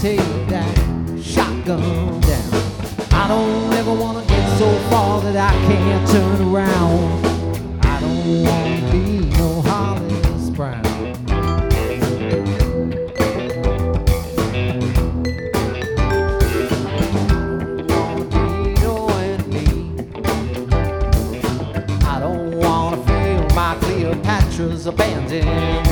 take that shotgun down. I don't ever wanna get so far that I can't turn around. I don't wanna be no Hollis Brown. I don't wanna feel my Cleopatra's abandoned.